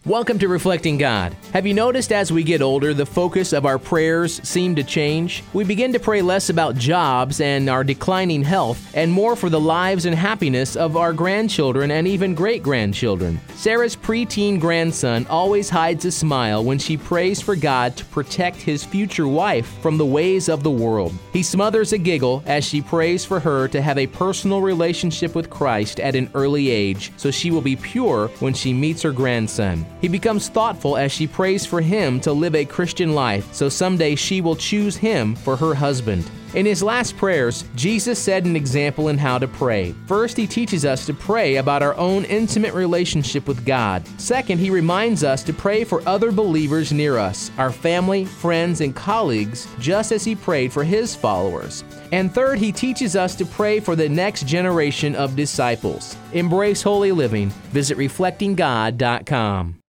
Welcome to Reflecting God. Have you noticed as we get older, the focus of our prayers seem to change? We begin to pray less about jobs and our declining health, and more for the lives and happiness of our grandchildren and even great-grandchildren. Sarah's preteen grandson always hides a smile when she prays for God to protect his future wife from the ways of the world. He smothers a giggle as she prays for her to have a personal relationship with Christ at an early age, so she will be pure when she meets her grandson. He becomes thoughtful as she prays for him to live a Christian life, so someday she will choose him for her husband. In his last prayers, Jesus set an example in how to pray. First, he teaches us to pray about our own intimate relationship with God. Second, he reminds us to pray for other believers near us, our family, friends, and colleagues, just as he prayed for his followers. And third, he teaches us to pray for the next generation of disciples. Embrace holy living. Visit reflectinggod.com.